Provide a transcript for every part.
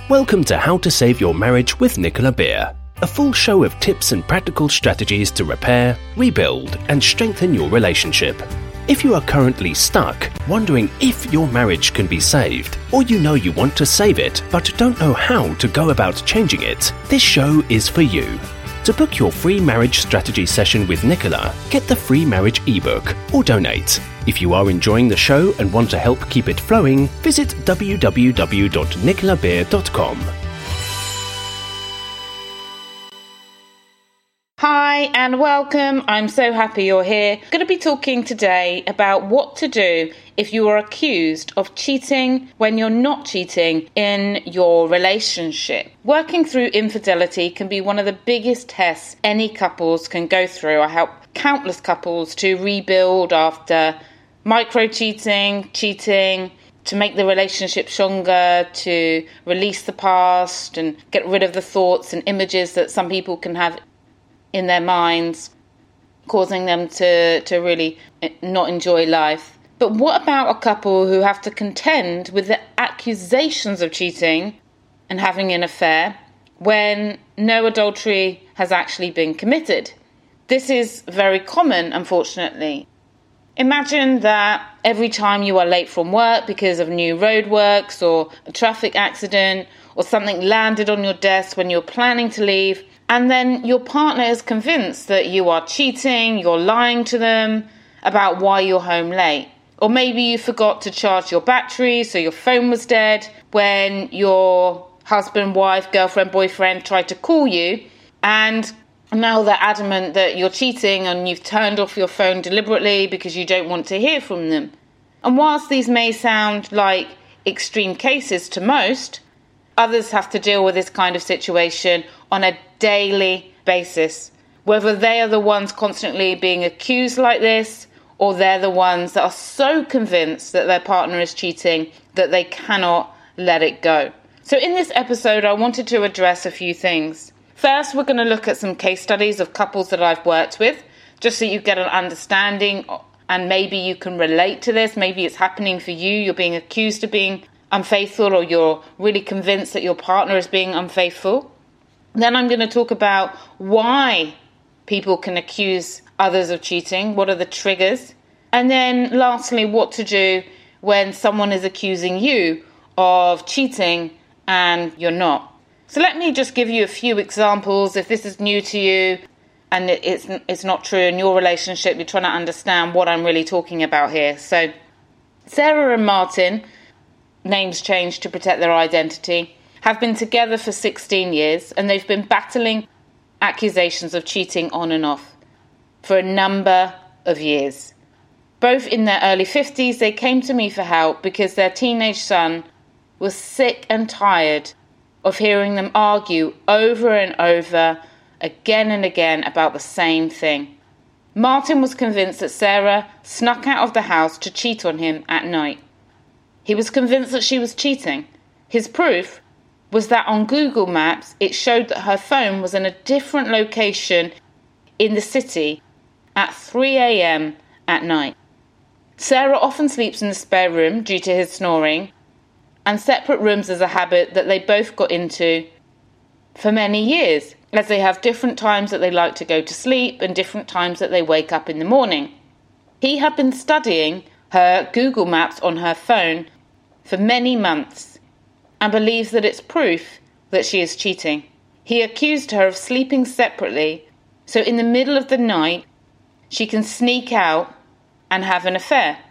Welcome to How to Save Your Marriage with Nicola Beer, a full show of tips and practical strategies to repair, rebuild, and strengthen your relationship. If you are currently stuck, wondering if your marriage can be saved, or you know you want to save it but don't know how to go about changing it, this show is for you. To book your free marriage strategy session with Nicola, get the free marriage ebook or donate. If you are enjoying the show and want to help keep it flowing, visit www.nicolabeer.com. Hi and welcome. I'm so happy you're here. I'm going to be talking today about what to do if you are accused of cheating when you're not cheating in your relationship. Working through infidelity can be one of the biggest tests any couples can go through. I help countless couples to rebuild after micro-cheating, cheating, to make the relationship stronger, to release the past and get rid of the thoughts and images that some people can have in their minds, causing them to really not enjoy life. But what about a couple who have to contend with the accusations of cheating and having an affair when no adultery has actually been committed? This is very common, unfortunately. Imagine that every time you are late from work because of new roadworks or a traffic accident or something landed on your desk when you're planning to leave, and then your partner is convinced that you are cheating, you're lying to them about why you're home late. Or maybe you forgot to charge your battery, so your phone was dead when your husband, wife, girlfriend, boyfriend tried to call you, and now they're adamant that you're cheating and you've turned off your phone deliberately because you don't want to hear from them. And whilst these may sound like extreme cases to most, others have to deal with this kind of situation on a daily basis, whether they are the ones constantly being accused like this or they're the ones that are so convinced that their partner is cheating that they cannot let it go. So in this episode, I wanted to address a few things. First, we're going to look at some case studies of couples that I've worked with, just so you get an understanding and maybe you can relate to this. Maybe it's happening for you. You're being accused of being unfaithful, or you're really convinced that your partner is being unfaithful. Then I'm going to talk about why people can accuse others of cheating. What are the triggers? And then lastly, what to do when someone is accusing you of cheating and you're not. So let me just give you a few examples. If this is new to you and it's not true in your relationship, you're trying to understand what I'm really talking about here. So Sarah and Martin, names changed to protect their identity, have been together for 16 years and they've been battling accusations of cheating on and off for a number of years. Both in their early 50s, they came to me for help because their teenage son was sick and tired of hearing them argue over and over, again and again, about the same thing. Martin was convinced that Sarah snuck out of the house to cheat on him at night. He was convinced that she was cheating. His proof was that on Google Maps, it showed that her phone was in a different location in the city at 3 a.m. at night. Sarah often sleeps in the spare room due to his snoring, and separate rooms is a habit that they both got into for many years, as they have different times that they like to go to sleep and different times that they wake up in the morning. He had been studying her Google Maps on her phone for many months and believes that it's proof that she is cheating. He accused her of sleeping separately, so in the middle of the night, she can sneak out and have an affair.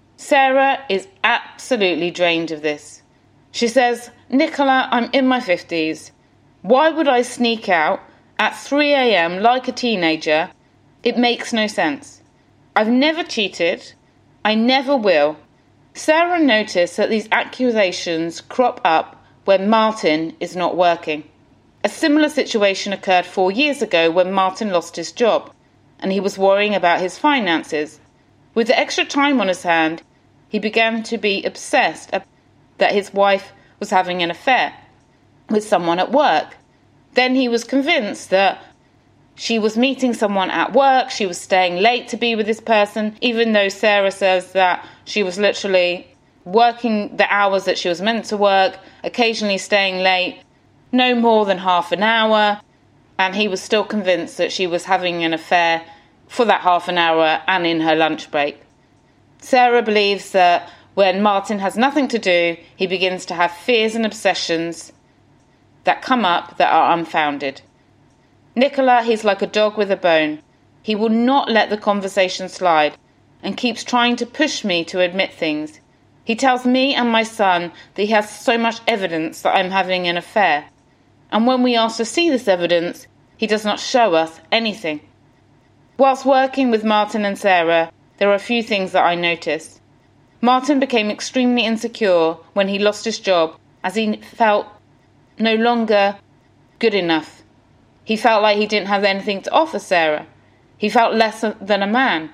Sarah is absolutely drained of this. She says, "Nicola, I'm in my 50s. Why would I sneak out at 3 a.m. like a teenager? It makes no sense. I've never cheated. I never will." Sarah noticed that these accusations crop up when Martin is not working. A similar situation occurred 4 years ago when Martin lost his job and he was worrying about his finances. With the extra time on his hand, he began to be obsessed that his wife was having an affair with someone at work. Then he was convinced that she was meeting someone at work, she was staying late to be with this person, even though Sarah says that she was literally working the hours that she was meant to work, occasionally staying late, no more than half an hour, and he was still convinced that she was having an affair for that half an hour and in her lunch break. Sarah believes that when Martin has nothing to do, he begins to have fears and obsessions that come up that are unfounded. Nicola, he's like a dog with a bone. He will not let the conversation slide and keeps trying to push me to admit things. He tells me and my son that he has so much evidence that I'm having an affair. And when we ask to see this evidence, he does not show us anything. Whilst working with Martin and Sarah, there are a few things that I noticed. Martin became extremely insecure when he lost his job, as he felt no longer good enough. He felt like he didn't have anything to offer Sarah. He felt less than a man,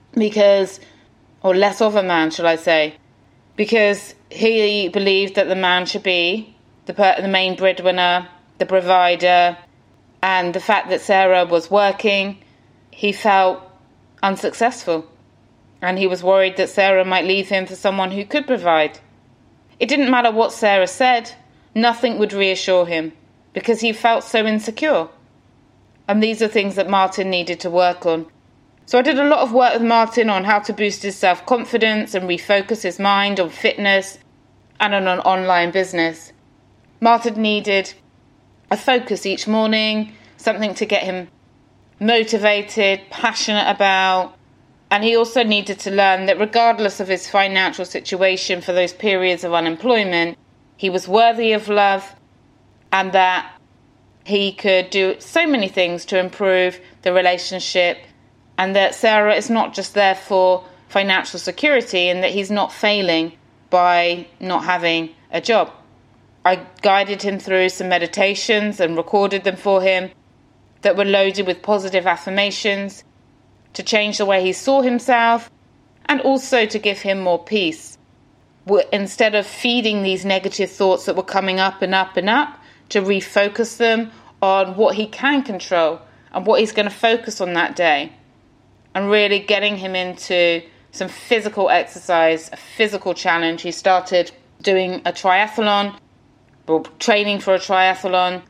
or less of a man, shall I say, because he believed that the man should be the main breadwinner, the provider, and the fact that Sarah was working, he felt unsuccessful. And he was worried that Sarah might leave him for someone who could provide. It didn't matter what Sarah said, nothing would reassure him, because he felt so insecure. And these are things that Martin needed to work on. So I did a lot of work with Martin on how to boost his self-confidence and refocus his mind on fitness and on an online business. Martin needed a focus each morning, something to get him motivated, passionate about. And he also needed to learn that regardless of his financial situation for those periods of unemployment, he was worthy of love and that he could do so many things to improve the relationship, and that Sarah is not just there for financial security and that he's not failing by not having a job. I guided him through some meditations and recorded them for him that were loaded with positive affirmations to change the way he saw himself and also to give him more peace. Instead of feeding these negative thoughts that were coming up and up and up, to refocus them on what he can control and what he's going to focus on that day. And really getting him into some physical exercise, a physical challenge. He started doing a triathlon, or training for a triathlon,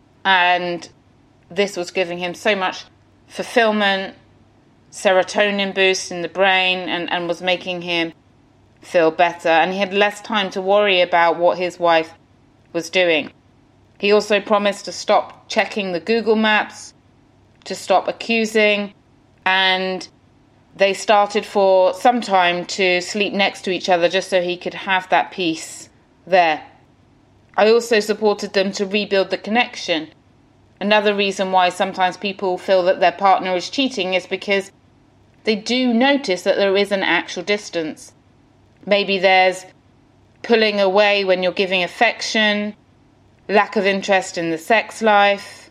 and this was giving him so much fulfillment, serotonin boost in the brain, and was making him feel better. And he had less time to worry about what his wife was doing. He also promised to stop checking the Google Maps, to stop accusing, and they started for some time to sleep next to each other just so he could have that peace there. I also supported them to rebuild the connection. Another reason why sometimes people feel that their partner is cheating is because they do notice that there is an actual distance. Maybe there's pulling away when you're giving affection, lack of interest in the sex life,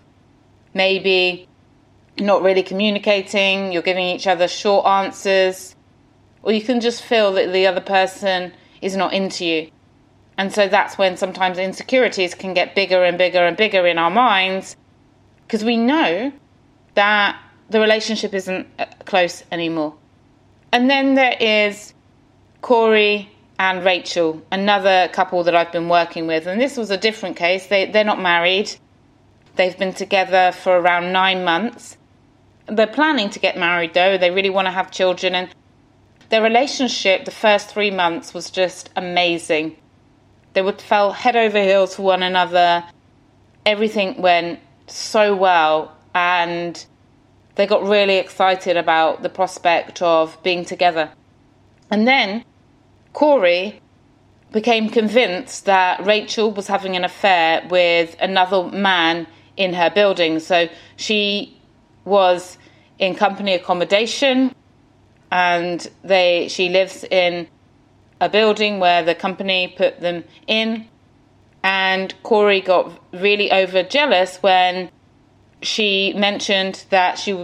maybe not really communicating, you're giving each other short answers, or you can just feel that the other person is not into you. And so that's when sometimes insecurities can get bigger and bigger and bigger in our minds, because we know that the relationship isn't close anymore. And then there is Corey and Rachel, another couple that I've been working with. And this was a different case. They're not married. They've been together for around 9 months. They're planning to get married, though. They really want to have children. And their relationship, the first 3 months, was just amazing. They fell head over heels for one another. Everything went so well. And they got really excited about the prospect of being together. And then Corey became convinced that Rachel was having an affair with another man in her building. So she was in company accommodation, and she lives in a building where the company put them in. And Corey got really over jealous when she mentioned that she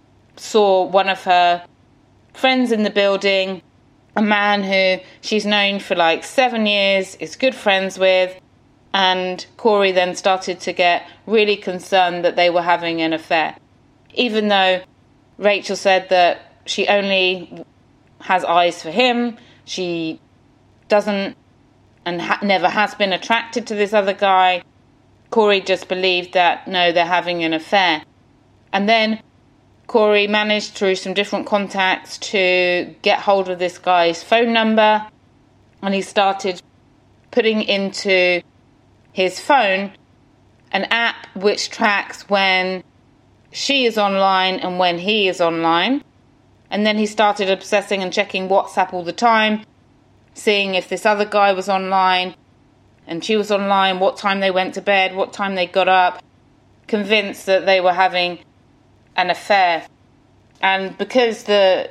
saw one of her friends in the building, a man who she's known for like 7 years, is good friends with, and Corey then started to get really concerned that they were having an affair. Even though Rachel said that she only has eyes for him, she doesn't and never has been attracted to this other guy. Corey just believed that, no, they're having an affair. And then Corey managed through some different contacts to get hold of this guy's phone number, and he started putting into his phone an app which tracks when she is online and when he is online. And then he started obsessing and checking WhatsApp all the time, seeing if this other guy was online and she was online, what time they went to bed, what time they got up, convinced that they were having an affair. And because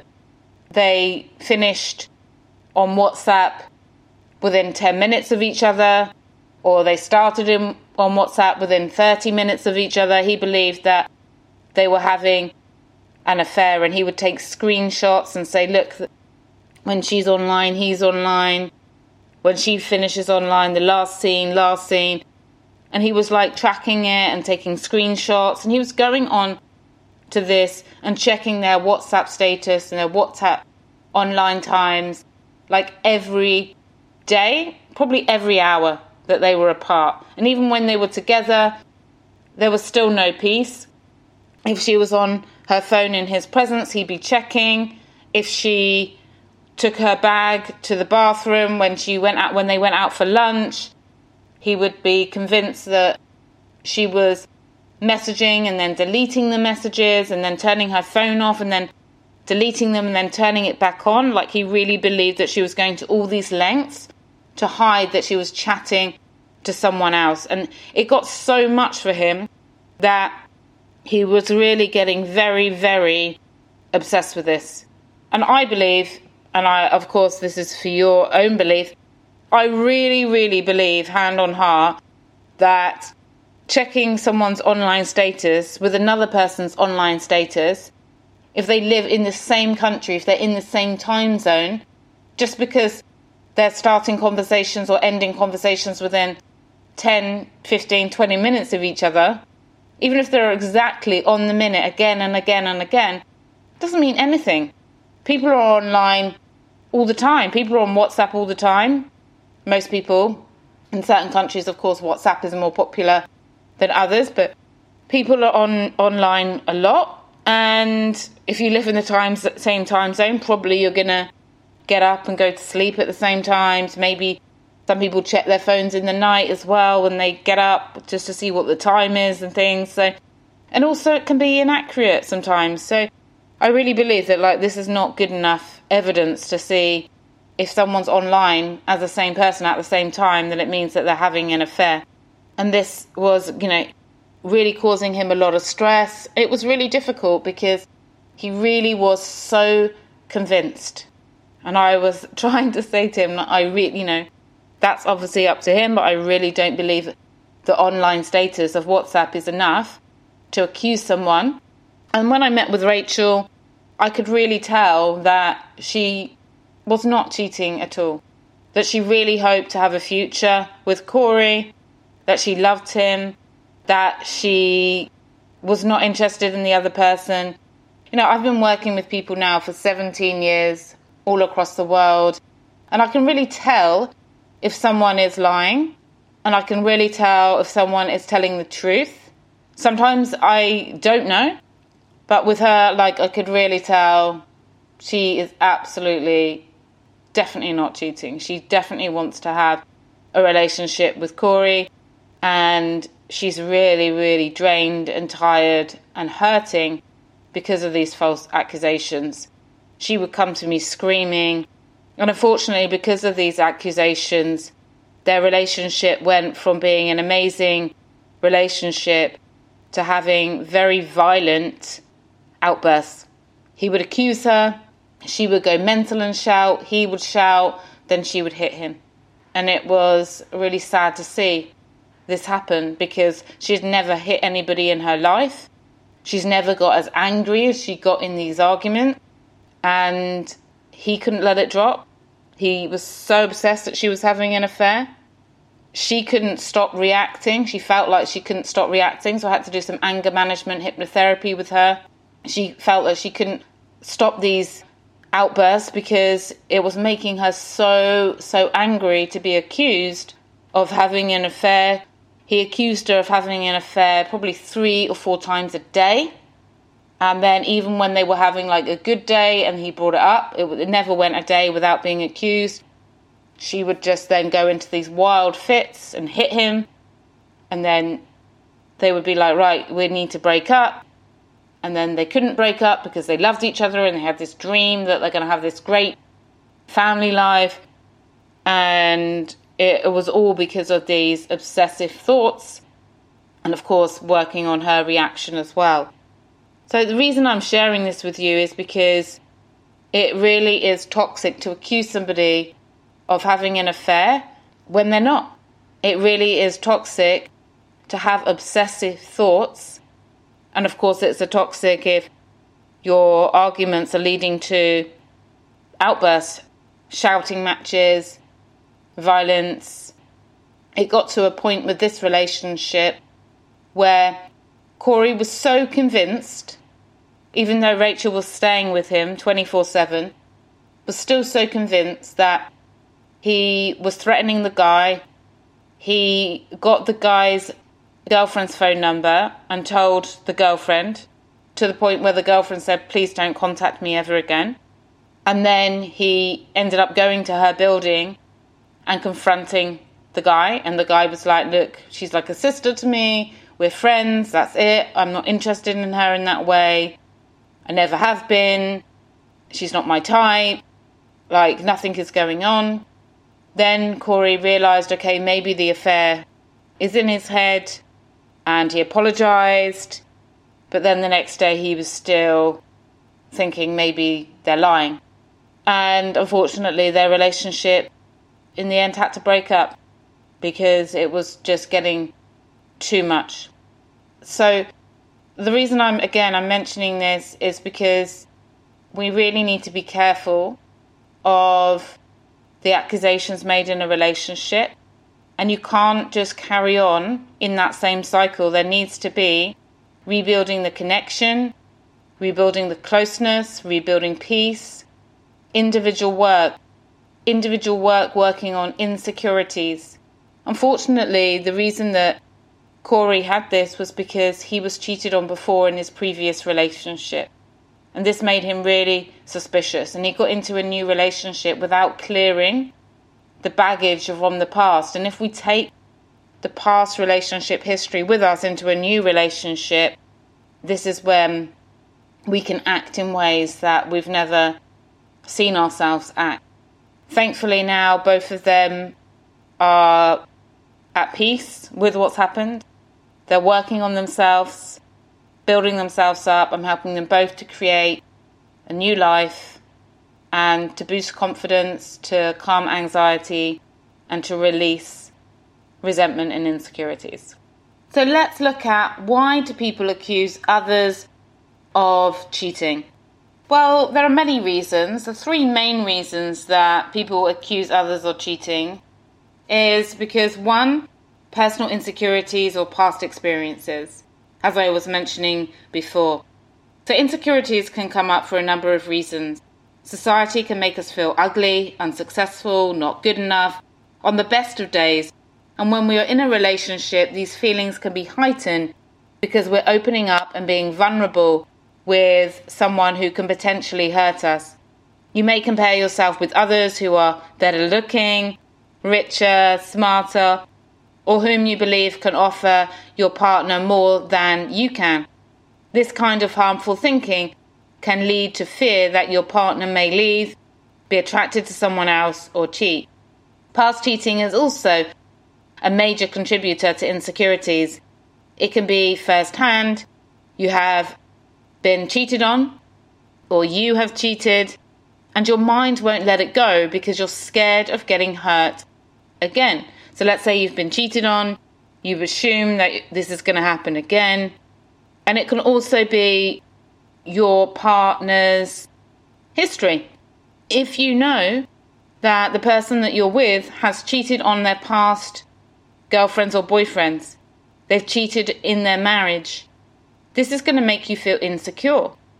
they finished on WhatsApp within 10 minutes of each other, or they started on WhatsApp within 30 minutes of each other, he believed that they were having an affair. And he would take screenshots and say, look, when she's online, he's online. When she finishes online, the last scene. And he was like tracking it and taking screenshots. And he was going on to this and checking their WhatsApp status and their WhatsApp online times, like every day, probably every hour that they were apart. And even when they were together, there was still no peace. If she was on her phone in his presence, he'd be checking. If she took her bag to the bathroom when they went out for lunch, he would be convinced that she was messaging and then deleting the messages and then turning her phone off and then deleting them and then turning it back on. Like, he really believed that she was going to all these lengths to hide that she was chatting to someone else. And it got so much for him that he was really getting very, very obsessed with this. And I believe, and of course this is for your own belief, I really, really believe, hand on heart, that checking someone's online status with another person's online status, if they live in the same country, if they're in the same time zone, just because they're starting conversations or ending conversations within 10, 15, 20 minutes of each other, even if they're exactly on the minute again and again and again, doesn't mean anything. People are online all the time. People are on WhatsApp all the time. Most people. In certain countries, of course, WhatsApp is more popular than others, but people are online a lot. And if you live in the same time zone, probably you're going to get up and go to sleep at the same times. Maybe some people check their phones in the night as well when they get up, just to see what the time is and things. So, and also it can be inaccurate sometimes. So I really believe that this is not good enough evidence to see if someone's online as the same person at the same time, then it means that they're having an affair. And this was, really causing him a lot of stress. It was really difficult because he really was so convinced. And I was trying to say to him, that's obviously up to him, but I really don't believe the online status of WhatsApp is enough to accuse someone. And when I met with Rachel, I could really tell that she was not cheating at all. That she really hoped to have a future with Corey, that she loved him, that she was not interested in the other person. I've been working with people now for 17 years, all across the world, and I can really tell if someone is lying, and I can really tell if someone is telling the truth. Sometimes I don't know, but with her, I could really tell she is absolutely, definitely not cheating. She definitely wants to have a relationship with Corey, and she's really, really drained and tired and hurting because of these false accusations. She would come to me screaming. And unfortunately, because of these accusations, their relationship went from being an amazing relationship to having very violent outbursts. He would accuse her, she would go mental and shout, he would shout, then she would hit him. And it was really sad to see this happen because she's never hit anybody in her life. She's never got as angry as she got in these arguments. And he couldn't let it drop. He was so obsessed that she was having an affair. She couldn't stop reacting. She felt like she couldn't stop reacting. So I had to do some anger management hypnotherapy with her. She felt that she couldn't stop these outburst because it was making her so angry to be accused of having an affair. He accused her of having an affair probably 3 or 4 times a day. And then even when they were having like a good day and he brought it up, it never went a day without being accused. She would just then go into these wild fits and hit him. And then they would be like, right, we need to break up. And then they couldn't break up because they loved each other and they had this dream that they're going to have this great family life. And it was all because of these obsessive thoughts. And of course, working on her reaction as well. So the reason I'm sharing this with you is because it really is toxic to accuse somebody of having an affair when they're not. It really is toxic to have obsessive thoughts. And of course, it's a toxic if your arguments are leading to outbursts, shouting matches, violence. It got to a point with this relationship where Corey was so convinced, even though Rachel was staying with him 24/7, was still so convinced that he was threatening the guy. He got the guy's girlfriend's phone number and told the girlfriend, to the point where the girlfriend said, please don't contact me ever again. And then he ended up going to her building and confronting the guy. And the guy was like, look, she's like a sister to me. We're friends. That's it. I'm not interested in her in that way. I never have been. She's not my type. Like, nothing is going on. Then Corey realised, okay, maybe the affair is in his head, and he apologised. But then the next day he was still thinking maybe they're lying. And unfortunately their relationship in the end had to break up because it was just getting too much. So the reason I'm mentioning this is because we really need to be careful of the accusations made in a relationship. And you can't just carry on in that same cycle. There needs to be rebuilding the connection, rebuilding the closeness, rebuilding peace, individual work working on insecurities. Unfortunately, the reason that Corey had this was because he was cheated on before in his previous relationship. And this made him really suspicious. And he got into a new relationship without clearing the baggage from the past. And if we take the past relationship history with us into a new relationship, this is when we can act in ways that we've never seen ourselves act. Thankfully now both of them are at peace with what's happened. They're working on themselves, building themselves up. I'm helping them both to create a new life and to boost confidence, to calm anxiety, and to release resentment and insecurities. So let's look at, why do people accuse others of cheating? Well, there are many reasons. The 3 main reasons that people accuse others of cheating is because 1, personal insecurities or past experiences, as I was mentioning before. So insecurities can come up for a number of reasons. Society can make us feel ugly, unsuccessful, not good enough, on the best of days. And when we are in a relationship, these feelings can be heightened because we're opening up and being vulnerable with someone who can potentially hurt us. You may compare yourself with others who are better looking, richer, smarter, or whom you believe can offer your partner more than you can. This kind of harmful thinking can lead to fear that your partner may leave, be attracted to someone else, or cheat. Past cheating is also a major contributor to insecurities. It can be first-hand. You have been cheated on, or you have cheated, and your mind won't let it go because you're scared of getting hurt again. So let's say you've been cheated on, you've assumed that this is going to happen again. And it can also be your partner's history. If you know that the person that you're with has cheated on their past girlfriends or boyfriends, they've cheated in their marriage, this is going to make you feel insecure.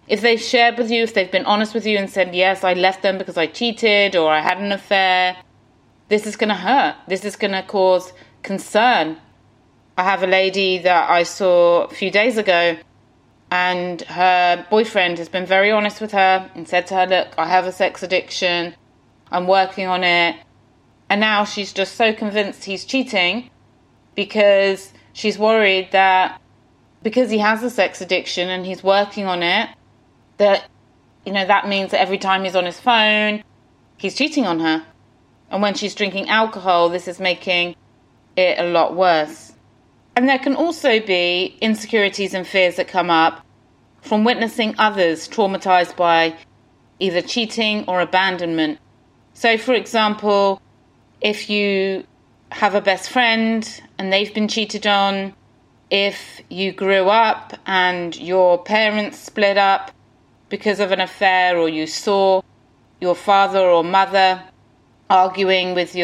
If they've shared with you, if they've been honest with you and said, yes, I left them because I cheated or I had an affair, this is going to hurt. This is going to cause concern. I have a lady that I saw a few days ago, and her boyfriend has been very honest with her and said to her, look, I have a sex addiction. I'm working on it. And now she's just so convinced he's cheating because she's worried that because he has a sex addiction and he's working on it, that, that means that every time he's on his phone, he's cheating on her. And when she's drinking alcohol, this is making it a lot worse. And there can also be insecurities and fears that come up from witnessing others traumatized by either cheating or abandonment. So, for example, if you have a best friend and they've been cheated on, if you grew up and your parents split up because of an affair, or you saw your father or mother arguing with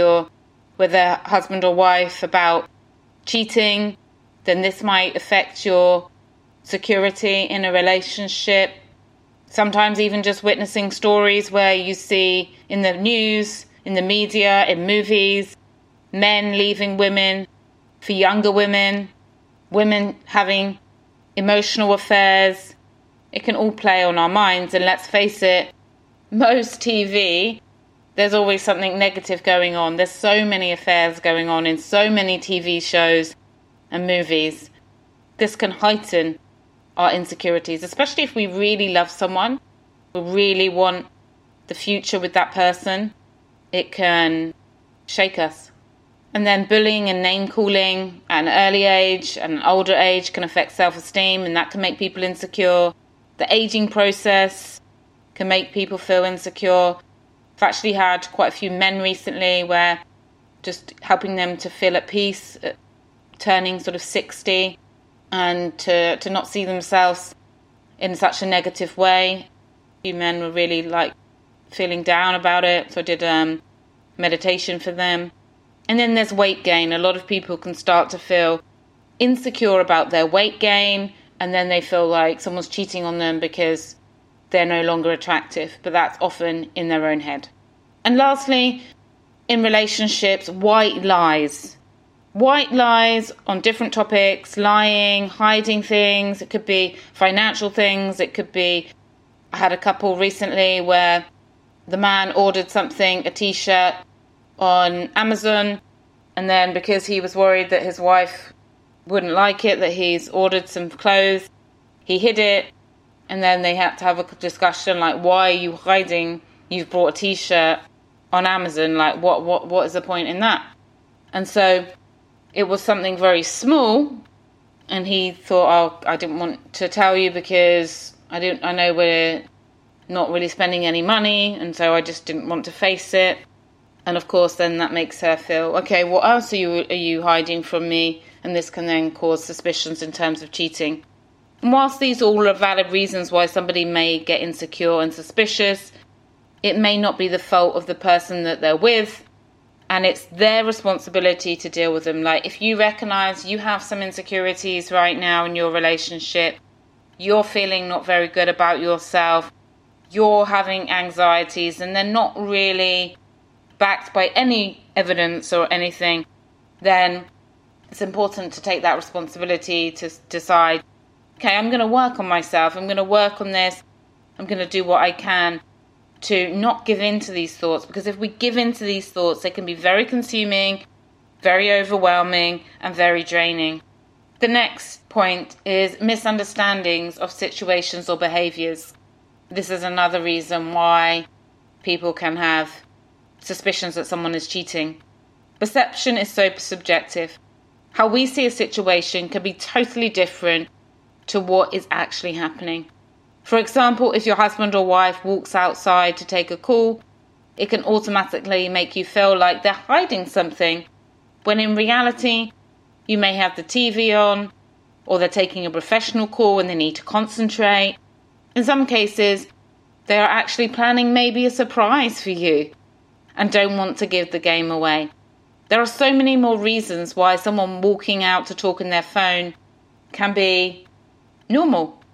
a husband or wife about cheating, then this might affect your security in a relationship. Sometimes even just witnessing stories where you see in the news, in the media, in movies, men leaving women for younger women, women having emotional affairs. It can all play on our minds. And let's face it, most TV, there's always something negative going on. There's so many affairs going on in so many TV shows and movies. This can heighten our insecurities, especially if we really love someone, we really want the future with that person. It can shake us. And then bullying and name-calling at an early age and an older age can affect self-esteem, and that can make people insecure. The aging process can make people feel insecure. I've actually had quite a few men recently where just helping them to feel at peace, turning sort of 60, and to not see themselves in such a negative way. A few men were really feeling down about it, so I did meditation for them. And then there's weight gain. A lot of people can start to feel insecure about their weight gain, and then they feel like someone's cheating on them because they're no longer attractive, but that's often in their own head. And lastly, in relationships, white lies. White lies on different topics, lying, hiding things. It could be financial things. It could be, I had a couple recently where the man ordered something, a t-shirt, on Amazon, and then because he was worried that his wife wouldn't like it, that he's ordered some clothes, he hid it, and then they had to have a discussion why are you hiding? You've bought a t-shirt on Amazon, what is the point in that? And so it was something very small, and he thought, I didn't want to tell you because I know we're not really spending any money, and so I just didn't want to face it. And of course, then that makes her feel, okay, what else are you hiding from me? And this can then cause suspicions in terms of cheating. And whilst these all are valid reasons why somebody may get insecure and suspicious, it may not be the fault of the person that they're with, and it's their responsibility to deal with them. If you recognize you have some insecurities right now in your relationship, you're feeling not very good about yourself, you're having anxieties, and they're not really backed by any evidence or anything, then it's important to take that responsibility to decide, okay, I'm going to work on myself, I'm going to work on this, I'm going to do what I can to not give in to these thoughts, because if we give in to these thoughts, they can be very consuming, very overwhelming, and very draining. The next point is misunderstandings of situations or behaviours. This is another reason why people can have suspicions that someone is cheating. Perception is so subjective. How we see a situation can be totally different to what is actually happening. For example, if your husband or wife walks outside to take a call, it can automatically make you feel like they're hiding something, when in reality, you may have the TV on, or they're taking a professional call and they need to concentrate. In some cases, they are actually planning maybe a surprise for you and don't want to give the game away. There are so many more reasons why someone walking out to talk on their phone can be normal.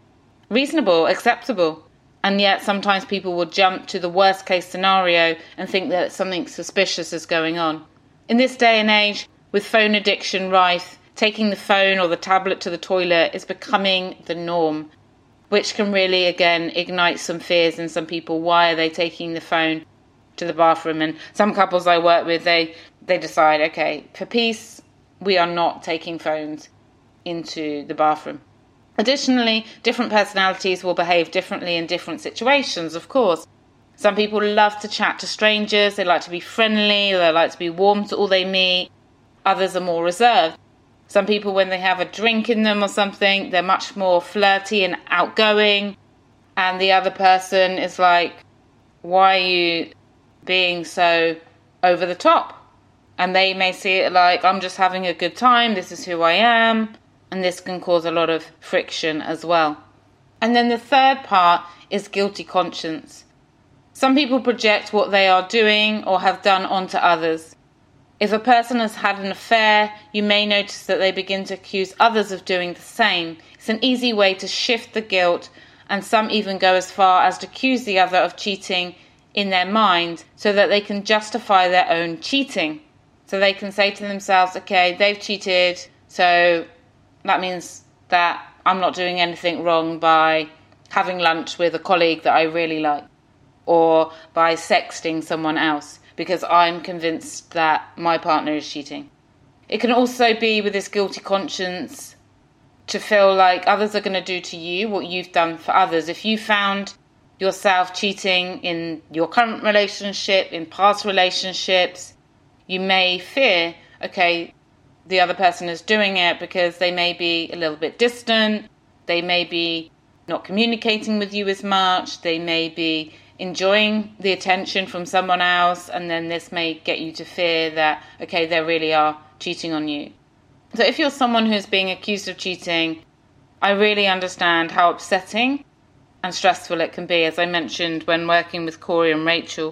reasonable, acceptable. And yet sometimes people will jump to the worst case scenario and think that something suspicious is going on. In this day and age, with phone addiction rife, taking the phone or the tablet to the toilet is becoming the norm, which can really, again, ignite some fears in some people. Why are they taking the phone to the bathroom? And some couples I work with, they decide, okay, for peace, we are not taking phones into the bathroom. Additionally, different personalities will behave differently in different situations, of course. Some people love to chat to strangers, they like to be friendly, they like to be warm to all they meet. Others are more reserved. Some people, when they have a drink in them or something, they're much more flirty and outgoing. And the other person is like, why are you being so over the top? And they may see it like, I'm just having a good time, this is who I am. And this can cause a lot of friction as well. And then the third part is guilty conscience. Some people project what they are doing or have done onto others. If a person has had an affair, you may notice that they begin to accuse others of doing the same. It's an easy way to shift the guilt, and some even go as far as to accuse the other of cheating in their mind so that they can justify their own cheating. So they can say to themselves, okay, they've cheated, so that means that I'm not doing anything wrong by having lunch with a colleague that I really like, or by sexting someone else, because I'm convinced that my partner is cheating. It can also be with this guilty conscience to feel like others are going to do to you what you've done for others. If you found yourself cheating in your current relationship, in past relationships, you may fear, okay, the other person is doing it because they may be a little bit distant, they may be not communicating with you as much, they may be enjoying the attention from someone else, and then this may get you to fear that, okay, they really are cheating on you. So if you're someone who's being accused of cheating, I really understand how upsetting and stressful it can be. As I mentioned when working with Corey and Rachel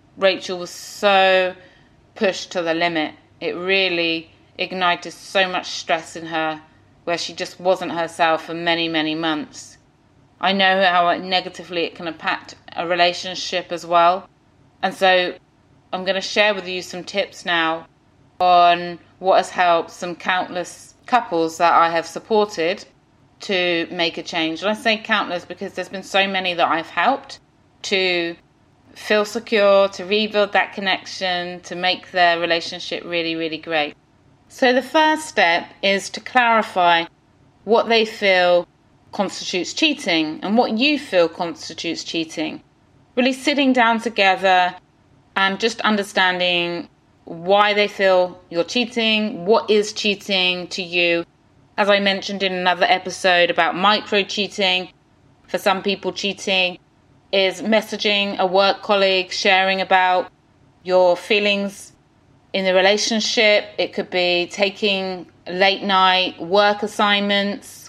was so pushed to the limit. It really ignited so much stress in her, where she just wasn't herself for many, many months. I know how negatively it can impact a relationship as well. And so I'm going to share with you some tips now on what has helped some countless couples that I have supported to make a change. And I say countless because there's been so many that I've helped to feel secure, to rebuild that connection, to make their relationship really, really great. So the first step is to clarify what they feel constitutes cheating and what you feel constitutes cheating. Really sitting down together and just understanding why they feel you're cheating, what is cheating to you. As I mentioned in another episode about micro-cheating, for some people cheating is messaging a work colleague, sharing about your feelings in the relationship. It could be taking late night work assignments,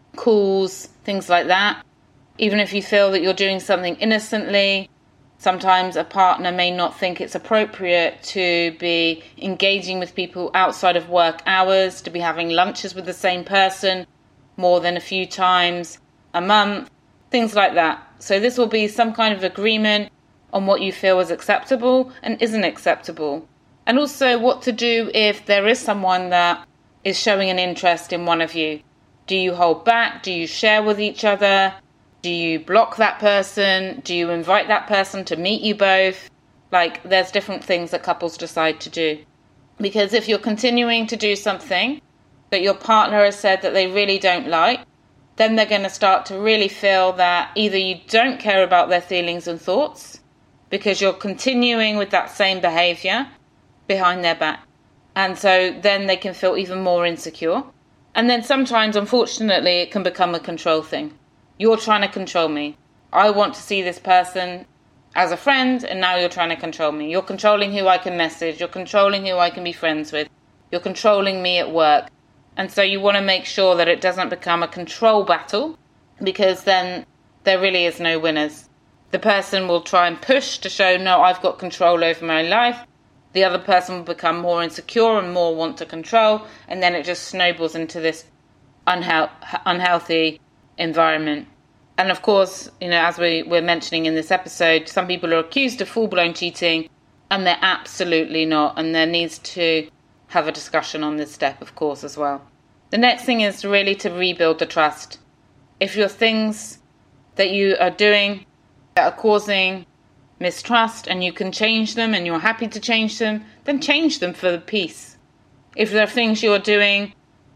calls, things like that. Even if you feel that you're doing something innocently, sometimes a partner may not think it's appropriate to be engaging with people outside of work hours, to be having lunches with the same person more than a few times a month, things like that. So this will be some kind of agreement on what you feel is acceptable and isn't acceptable. And also what to do if there is someone that is showing an interest in one of you. Do you hold back? Do you share with each other? Do you block that person? Do you invite that person to meet you both? Like, there's different things that couples decide to do. Because if you're continuing to do something that your partner has said that they really don't like, then they're going to start to really feel that either you don't care about their feelings and thoughts because you're continuing with that same behavior behind their back. And so then they can feel even more insecure. And then sometimes, unfortunately, it can become a control thing. You're trying to control me. I want to see this person as a friend, and now you're trying to control me. You're controlling who I can message. You're controlling who I can be friends with. You're controlling me at work. And so you want to make sure that it doesn't become a control battle, because then there really is no winners. The person will try and push to show, no, I've got control over my life. The other person will become more insecure and more want to control, and then it just snowballs into this unhealthy environment. And of course, as we're mentioning in this episode, some people are accused of full-blown cheating, and they're absolutely not. And there needs to have a discussion on this step, of course, as well. The next thing is really to rebuild the trust. If your things that you are doing that are causing mistrust and you can change them and you're happy to change them, then change them for the peace. If there are things you're doing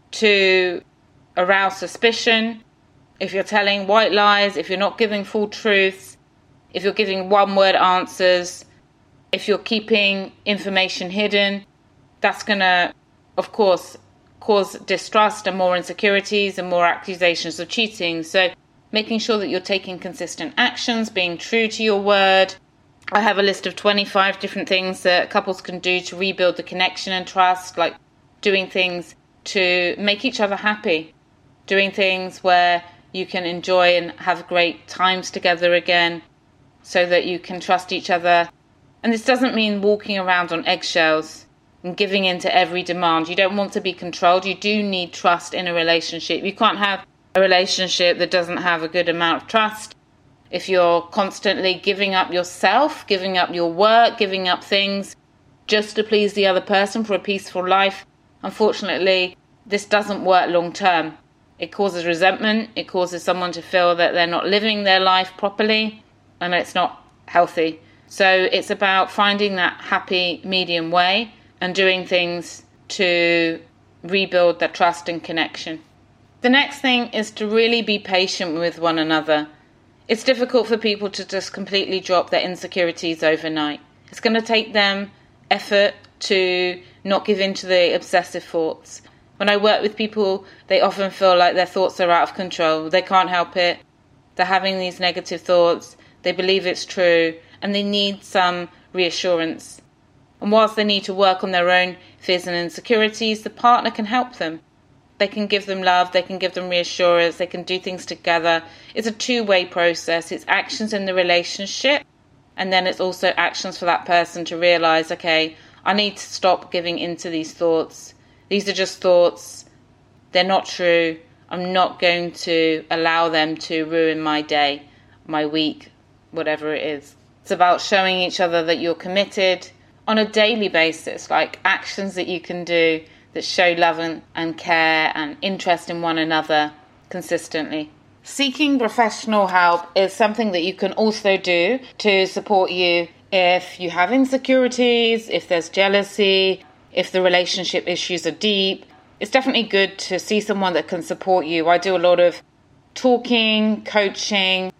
to arouse suspicion, if you're telling white lies, if you're not giving full truths, if you're giving one-word answers, if you're keeping information hidden, that's going to, of course, cause distrust and more insecurities and more accusations of cheating. So making sure that you're taking consistent actions, being true to your word. I have a list of 25 different things that couples can do to rebuild the connection and trust, like doing things to make each other happy, doing things where you can enjoy and have great times together again so that you can trust each other. And this doesn't mean walking around on eggshells and giving in to every demand. You don't want to be controlled. You do need trust in a relationship. You can't have a relationship that doesn't have a good amount of trust. If you're constantly giving up yourself, giving up your work, giving up things just to please the other person for a peaceful life, unfortunately, this doesn't work long term. It causes resentment. It causes someone to feel that they're not living their life properly, and it's not healthy. So it's about finding that happy medium way and doing things to rebuild that trust and connection. The next thing is to really be patient with one another. It's difficult for people to just completely drop their insecurities overnight. It's going to take them effort to not give in to the obsessive thoughts. When I work with people, they often feel like their thoughts are out of control. They can't help it. They're having these negative thoughts. They believe it's true, and they need some reassurance. And whilst they need to work on their own fears and insecurities, the partner can help them. They can give them love, they can give them reassurance, they can do things together. It's a two-way process. It's actions in the relationship, and then it's also actions for that person to realise, okay, I need to stop giving into these thoughts. These are just thoughts. They're not true. I'm not going to allow them to ruin my day, my week, whatever it is. It's about showing each other that you're committed on a daily basis, like actions that you can do that show love and care and interest in one another consistently. Seeking professional help is something that you can also do to support you if you have insecurities, if there's jealousy, if the relationship issues are deep. It's definitely good to see someone that can support you. I do a lot of talking, coaching,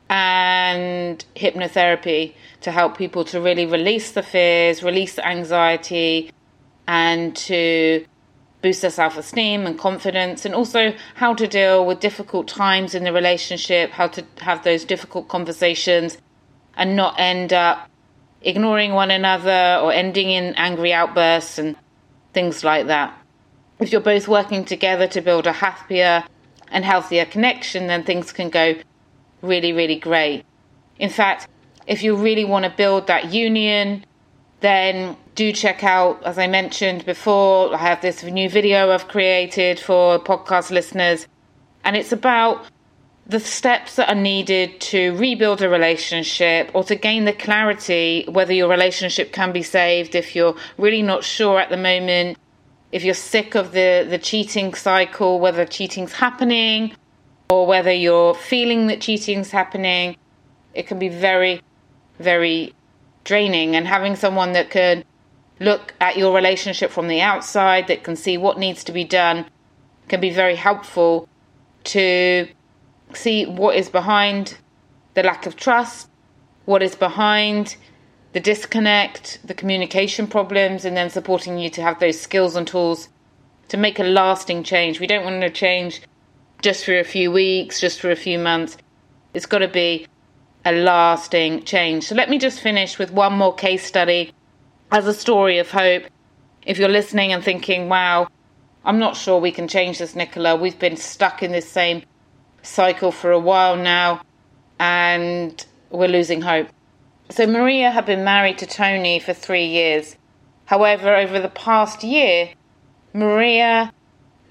and hypnotherapy to help people to really release the fears, release the anxiety, and to boost their self-esteem and confidence, and also how to deal with difficult times in the relationship, how to have those difficult conversations and not end up ignoring one another or ending in angry outbursts and things like that. If you're both working together to build a happier and healthier connection, then things can go really, really great. In fact, if you really want to build that union, then do check out, as I mentioned before, I have this new video I've created for podcast listeners, and it's about the steps that are needed to rebuild a relationship or to gain the clarity whether your relationship can be saved if you're really not sure at the moment, if you're sick of the cheating cycle, whether cheating's happening or whether you're feeling that cheating's happening. It can be very, very draining, and having someone that can look at your relationship from the outside, that can see what needs to be done, can be very helpful to see what is behind the lack of trust, what is behind the disconnect, the communication problems, and then supporting you to have those skills and tools to make a lasting change. We don't want to change just for a few weeks, just for a few months. It's got to be a lasting change. So let me just finish with one more case study as a story of hope. If you're listening and thinking, wow, I'm not sure we can change this, Nicola. We've been stuck in this same cycle for a while now and we're losing hope. So Maria had been married to Tony for 3 years. However, over the past year, Maria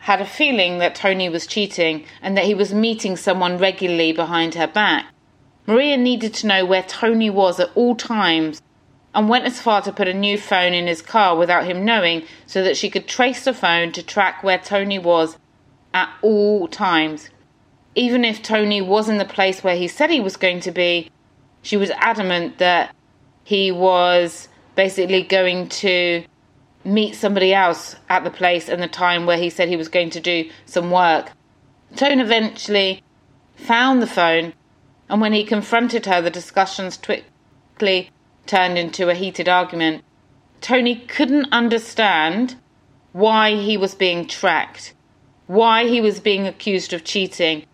had a feeling that Tony was cheating and that he was meeting someone regularly behind her back. Maria needed to know where Tony was at all times and went as far to put a new phone in his car without him knowing so that she could trace the phone to track where Tony was at all times. Even if Tony was in the place where he said he was going to be, she was adamant that he was basically going to meet somebody else at the place and the time where he said he was going to do some work. Tony eventually found the phone, and when he confronted her, the discussions quickly turned into a heated argument. Tony couldn't understand why he was being tracked, why he was being accused of cheating,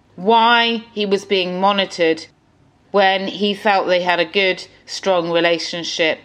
why he was being monitored when he felt they had a good, strong relationship.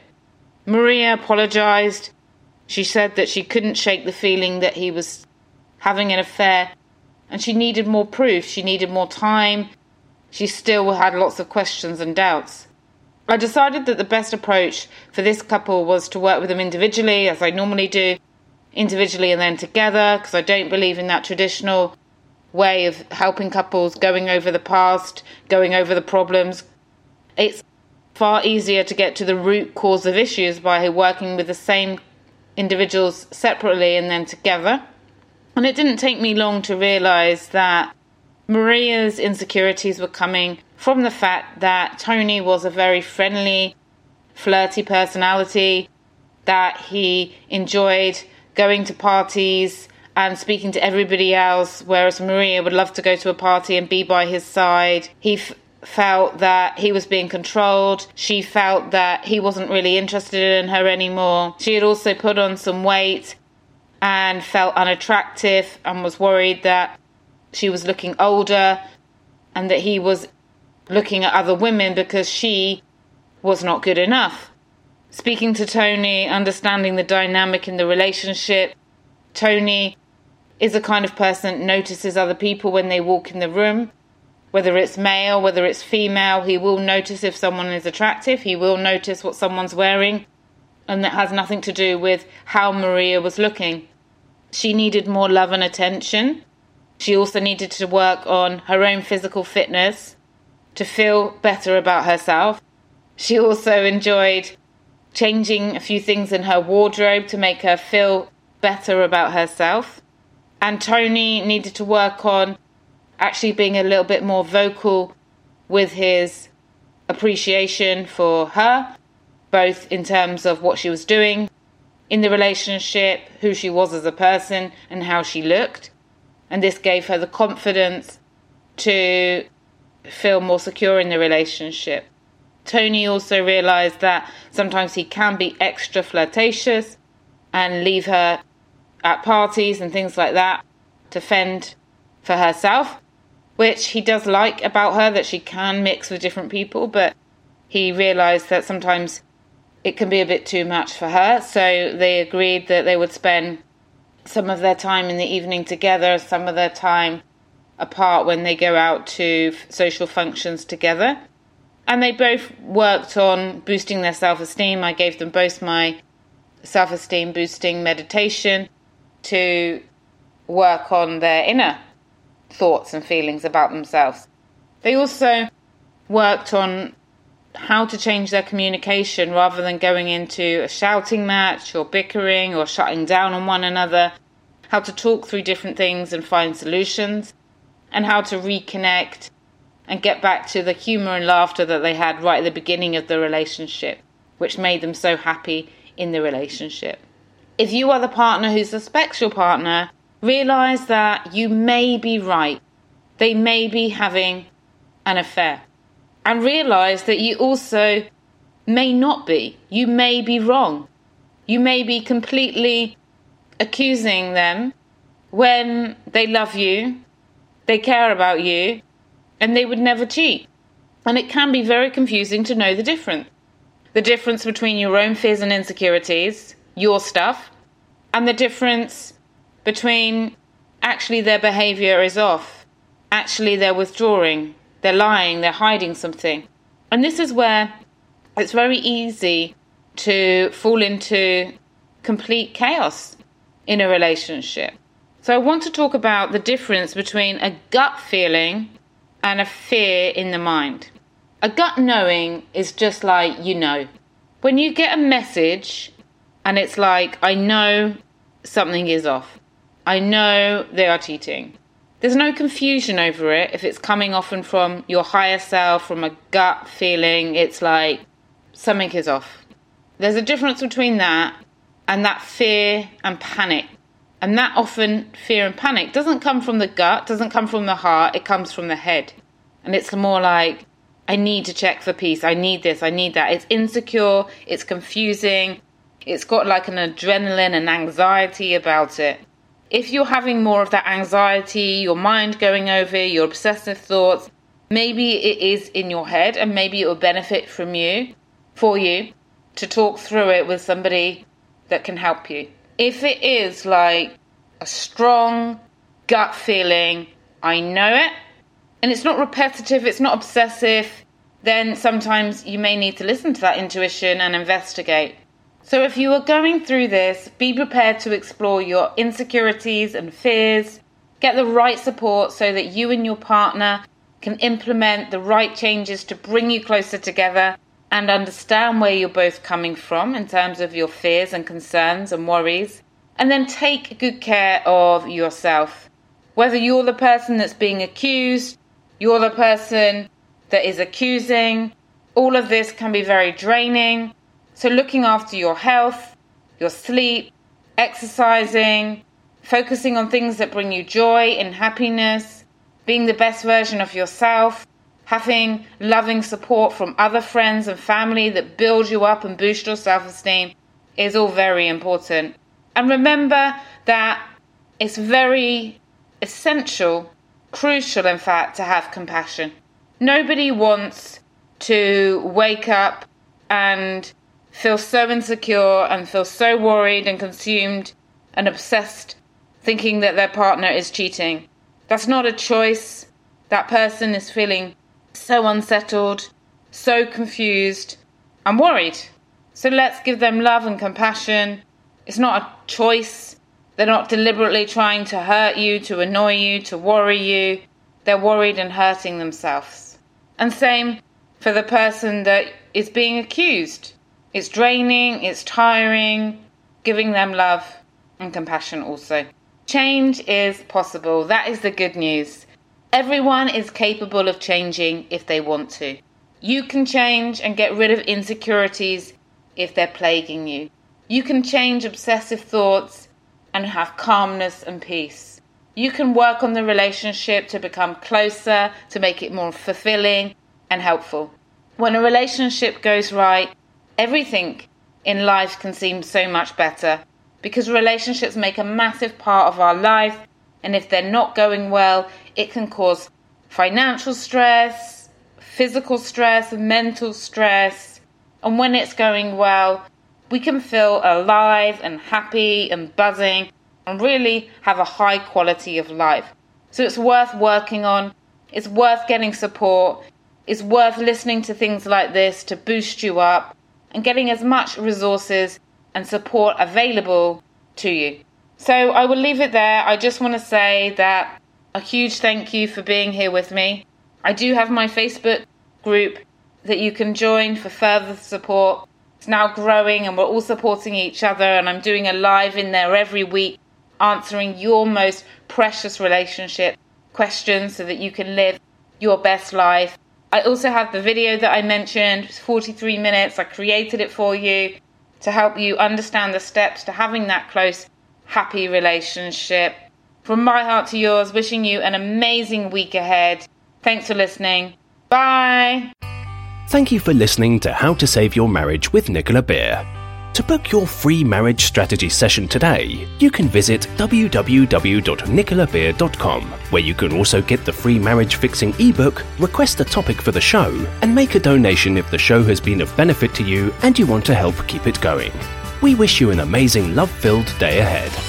Maria apologized. She said that she couldn't shake the feeling that he was having an affair, and she needed more proof. She needed more time. She still had lots of questions and doubts. I decided that the best approach for this couple was to work with them individually, as I normally do, individually and then together, because I don't believe in that traditional way of helping couples, going over the past, going over the problems. It's far easier to get to the root cause of issues by working with the same individuals separately and then together. And it didn't take me long to realise that Maria's insecurities were coming from the fact that Tony was a very friendly, flirty personality, that he enjoyed going to parties and speaking to everybody else, whereas Maria would love to go to a party and be by his side. He felt that he was being controlled. She felt that he wasn't really interested in her anymore. She had also put on some weight and felt unattractive and was worried that she was looking older and that he was looking at other women because she was not good enough. Speaking to Tony, understanding the dynamic in the relationship, Tony is a kind of person that notices other people when they walk in the room. Whether it's male, whether it's female, he will notice if someone is attractive. He will notice what someone's wearing. And that has nothing to do with how Maria was looking. She needed more love and attention. She also needed to work on her own physical fitness to feel better about herself. She also enjoyed changing a few things in her wardrobe to make her feel better about herself. And Tony needed to work on actually being a little bit more vocal with his appreciation for her, both in terms of what she was doing in the relationship, who she was as a person, and how she looked. And this gave her the confidence to feel more secure in the relationship. Tony also realised that sometimes he can be extra flirtatious and leave her at parties and things like that to fend for herself, which he does like about her, that she can mix with different people, but he realised that sometimes it can be a bit too much for her. So they agreed that they would spend some of their time in the evening together, some of their time apart when they go out to social functions together. And they both worked on boosting their self-esteem. I gave them both my self-esteem boosting meditation to work on their inner thoughts and feelings about themselves. They also worked on how to change their communication rather than going into a shouting match or bickering or shutting down on one another, how to talk through different things and find solutions, and how to reconnect and get back to the humour and laughter that they had right at the beginning of the relationship, which made them so happy in the relationship. If you are the partner who suspects your partner, realise that you may be right. They may be having an affair. And realise that you also may not be. You may be wrong. You may be completely accusing them when they love you, they care about you, and they would never cheat. And it can be very confusing to know the difference. The difference between your own fears and insecurities, your stuff, and the difference between actually their behaviour is off. Actually they're withdrawing, they're lying, they're hiding something. And this is where it's very easy to fall into complete chaos in a relationship. So I want to talk about the difference between a gut feeling and a fear in the mind. A gut knowing is just like you know. When you get a message and it's like, I know something is off. I know they are cheating. There's no confusion over it. If it's coming often from your higher self, from a gut feeling, it's like something is off. There's a difference between that and that fear and panic. And that often fear and panic doesn't come from the gut, doesn't come from the heart, it comes from the head. And it's more like, I need to check for peace, I need this, I need that. It's insecure, it's confusing, it's got like an adrenaline and anxiety about it. If you're having more of that anxiety, your mind going over, your obsessive thoughts, maybe it is in your head and maybe it will benefit for you to talk through it with somebody that can help you. If it is like a strong gut feeling, I know it, and it's not repetitive, it's not obsessive, then sometimes you may need to listen to that intuition and investigate. So if you are going through this, be prepared to explore your insecurities and fears, get the right support so that you and your partner can implement the right changes to bring you closer together and understand where you're both coming from in terms of your fears and concerns and worries, and then take good care of yourself. Whether you're the person that's being accused, you're the person that is accusing, all of this can be very draining. So looking after your health, your sleep, exercising, focusing on things that bring you joy and happiness, being the best version of yourself, having loving support from other friends and family that build you up and boost your self-esteem is all very important. And remember that it's very essential, crucial in fact, to have compassion. Nobody wants to wake up and feel so insecure and feel so worried and consumed and obsessed thinking that their partner is cheating. That's not a choice. That person is feeling so unsettled, so confused and worried. So let's give them love and compassion. It's not a choice. They're not deliberately trying to hurt you, to annoy you, to worry you. They're worried and hurting themselves. And same for the person that is being accused. It's draining, it's tiring, giving them love and compassion also. Change is possible. That is the good news. Everyone is capable of changing if they want to. You can change and get rid of insecurities if they're plaguing you. You can change obsessive thoughts and have calmness and peace. You can work on the relationship to become closer, to make it more fulfilling and helpful. When a relationship goes right, everything in life can seem so much better because relationships make a massive part of our life, and if they're not going well, it can cause financial stress, physical stress, mental stress. And when it's going well, we can feel alive and happy and buzzing and really have a high quality of life. So it's worth working on, it's worth getting support, it's worth listening to things like this to boost you up and getting as much resources and support available to you. So I will leave it there. I just want to say that a huge thank you for being here with me. I do have my Facebook group that you can join for further support. It's now growing and we're all supporting each other, and I'm doing a live in there every week answering your most precious relationship questions so that you can live your best life. I also have the video that I mentioned, it's 43 minutes. I created it for you to help you understand the steps to having that close, happy relationship. From my heart to yours, wishing you an amazing week ahead. Thanks for listening. Bye. Thank you for listening to How to Save Your Marriage with Nicola Beer. To book your free marriage strategy session today, you can visit www.nicolabeer.com, where you can also get the free marriage fixing ebook, request a topic for the show, and make a donation if the show has been of benefit to you and you want to help keep it going. We wish you an amazing love-filled day ahead.